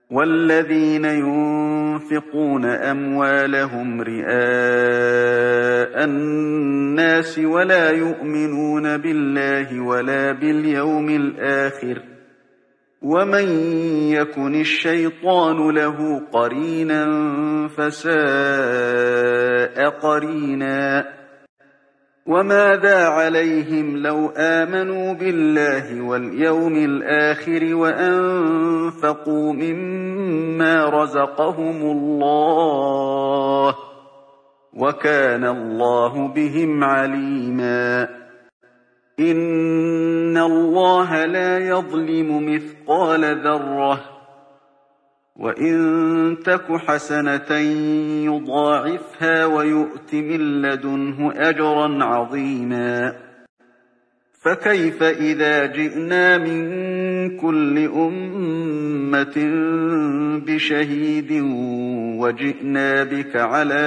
والذين ينفقون أموالهم رئاء الناس ولا يؤمنون بالله ولا باليوم الآخر ومن يكن الشيطان له قرينا فساء قرينا وماذا عليهم لو آمنوا بالله واليوم الآخر وأنفقوا مما رزقهم الله وكان الله بهم عليما إن الله لا يظلم مثقال ذرة وإن تك حسنة يضاعفها ويؤت من لدنه أجرا عظيما فكيف إذا جئنا من كل أمة بشهيد وجئنا بك على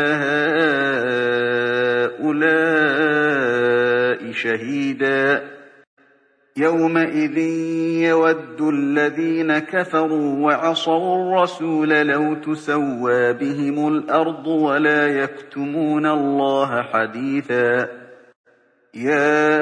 هؤلاء شهيدا يومئذ يود الذين كفروا وعصوا الرسول لو تسوى بهم الأرض ولا يكتمون الله حديثا يا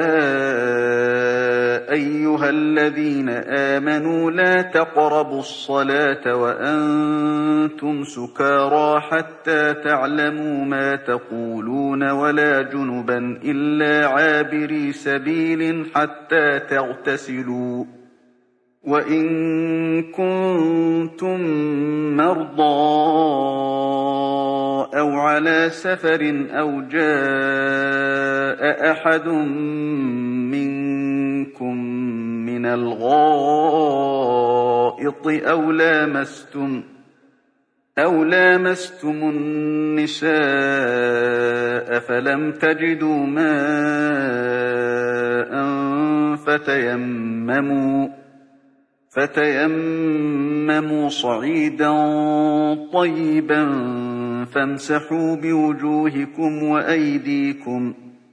أيها الذين آمنوا لا تقربوا الصلاة وأنتم سكارى حتى تعلموا ما تقولون ولا جنبا إلا عابري سبيل حتى تغتسلوا وإن كنتم مرضى أو على سفر أو جاء أحد منكم من الغائط أو لامستم النساء فلم تجدوا ماء فتيمموا صعيدا طيبا فامسحوا بوجوهكم وأيديكم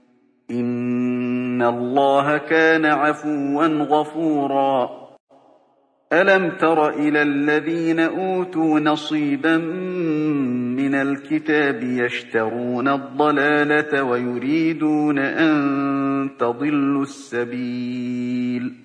إن الله كان عفوا غفورا ألم تر إلى الذين أوتوا نصيبا من الكتاب يشترون الضلالة ويريدون أن تضلوا السبيل